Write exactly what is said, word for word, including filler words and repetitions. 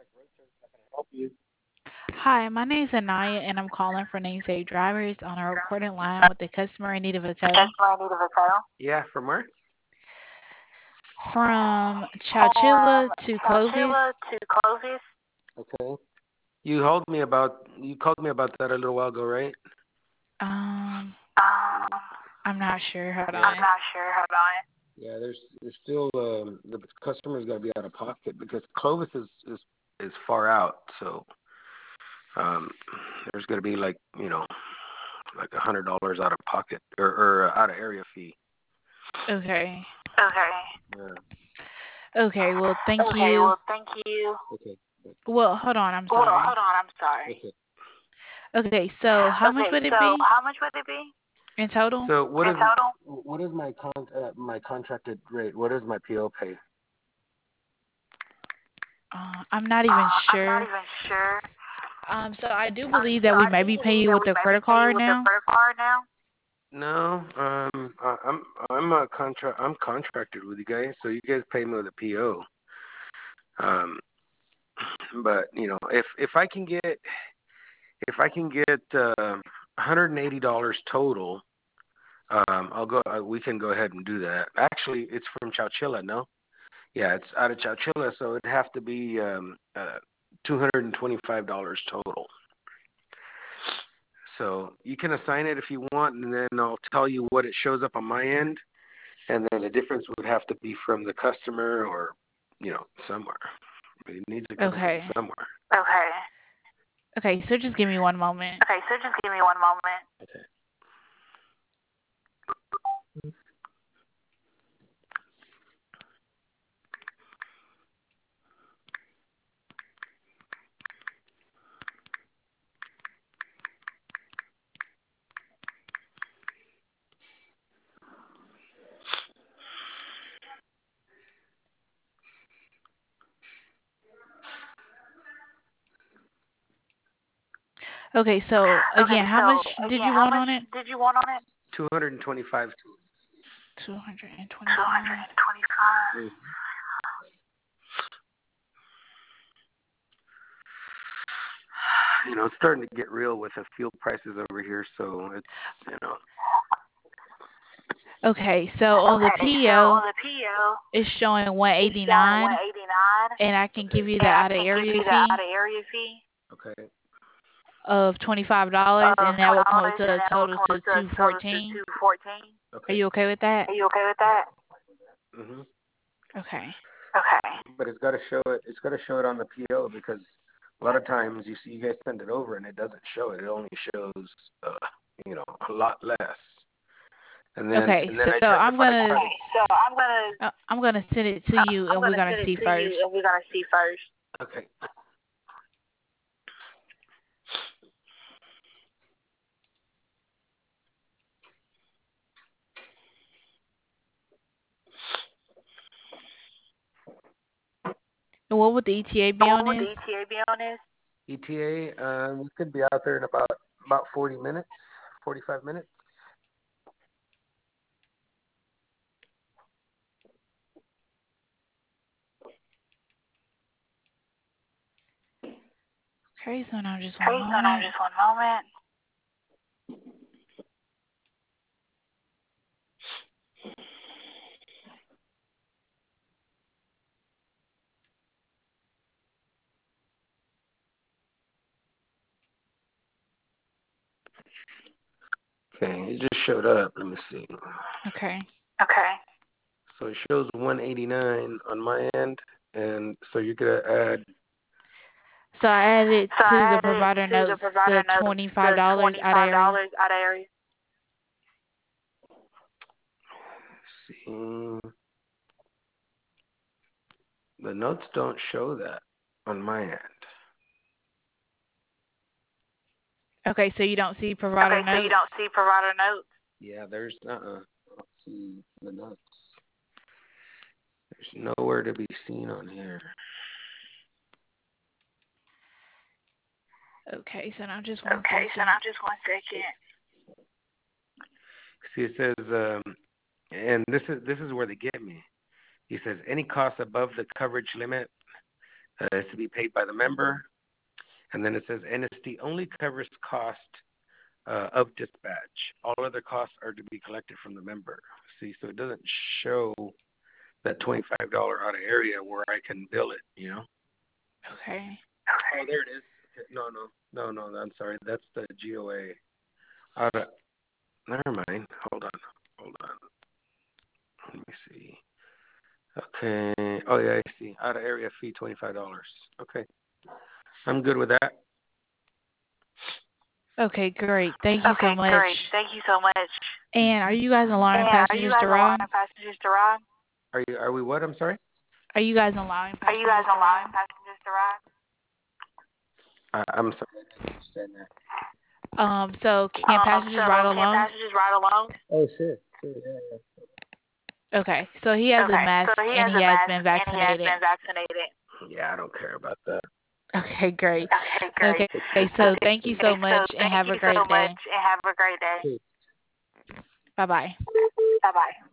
Help you. Hi, my name is Anaya, and I'm calling for Namesake Drivers on a recorded line with the customer in need of a total Yeah, from where? from Chowchilla to Clovis. Okay. You called me about you called me about that a little while ago, right? Um, I'm not sure. Hold Yeah. on. Yeah, there's there's still um, the customer's got to be out of pocket because Clovis is is is far out, so um, there's going to be like you know like a hundred dollars out of pocket or, or uh, out of area fee. Okay. Yeah. Okay. Well, thank you. Okay. Well, hold on. I'm sorry. Okay. Okay. So, how much would it be in total? So what is what is my con uh, my contracted rate? What is my P O pay? Uh, I'm not even sure. Um, so I do believe that we may be paying you with a credit card now. No, um, I- I'm I'm a contract I'm contracted with you guys, so you guys pay me with a P O. Um, but you know, if if I can get if I can get uh, one hundred eighty dollars total, um, I'll go. Uh, we can go ahead and do that. Actually, it's from Chowchilla, no? Yeah, it's out of Chowchilla, so it'd have to be um, uh, two hundred twenty-five dollars total. So you can assign it if you want, and then I'll tell you what it shows up on my end, and then the difference would have to be from the customer or, you know, somewhere. It needs to come from Okay. somewhere. Okay. So just give me one moment. Okay. Okay. So again, how much did you want on it? two hundred twenty-five. Two hundred and twenty-five. Mm. You know, it's starting to get real with the fuel prices over here, so it's, you know. Okay, so on the P O, it's showing one eighty-nine, and I can give you the out of area fee Okay. of twenty-five dollars, and that will come up to a total to two fourteen. Are Okay. you okay with that? hmm Okay. But it's got to show it. It's got to show it on the P O because a lot of times you see you guys send it over and it doesn't show it. It only shows, uh, you know, a lot less. And then Okay, and then so I try if I'm I gonna try uh, I'm gonna send it to you, and we're gonna see first. to. Okay. And what would the E T A be on this? E T A, um, we could be out there in about about forty minutes, forty-five minutes. Okay, so now just one moment. Okay, it just showed up. Let me see. Okay. So it shows one eighty-nine on my end, and so you're gonna add. So I added to the provider notes the twenty-five dollars out of area. See, the notes don't show that on my end. Okay, so you don't see provider notes. Yeah, there's uh, uh I don't see the notes. There's nowhere to be seen on here. Okay, so now just one second. See, it says, um, and this is this is where they get me. He says any cost above the coverage limit Uh, it's to be paid by the member. And then it says N S D only covers cost uh, of dispatch. All other costs are to be collected from the member. See, so it doesn't show that twenty-five dollars out of area where I can bill it, you know? Okay. Oh, there it is. No, no, no, no, I'm sorry. That's the G O A. Out of, never mind. Hold on. Hold on. Let me see. Okay. Oh, yeah, I see. Out of area fee, twenty-five dollars. Okay. I'm good with that. Okay, great. Thank you okay, so much. Great. Thank you so much. And are you guys allowing and passengers are you guys to ride? allowing passengers to ride? Are you? Are we what? I'm sorry. Are you guys allowing Are you passengers guys to allowing ride? passengers to ride? Uh, I'm sorry. I didn't understand that. Um, so can Um, passengers so ride can alone? passengers ride alone? Oh, sure. Sure. Yeah, yeah. Okay, so he has a Okay. mask So he and has he a has mask been and he has vaccinated. been vaccinated. Yeah, I don't care about that. Okay, great. Okay, great. Okay, so thank you so Okay, much so and thank have you a so great much day. and have a great day. Bye-bye. Bye-bye.